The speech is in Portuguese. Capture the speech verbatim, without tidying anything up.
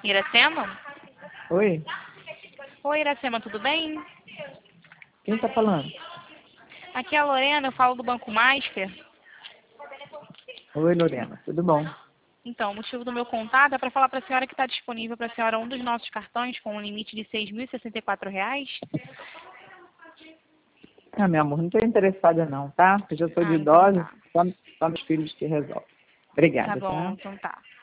Iracema? Oi? Oi, Iracema, tudo bem? Quem está falando? Aqui é a Lorena, eu falo do Banco Master. Oi, Lorena, tudo bom? Então, o motivo do meu contato é para falar para a senhora que está disponível para a senhora um dos nossos cartões com um limite de seis mil e sessenta e quatro reais. Ah, meu amor, não estou interessada não, tá? Eu já sou de Ah, então idosa, tá. só, só meus filhos que resolvem. Tá Obrigada, bom, tá? então tá.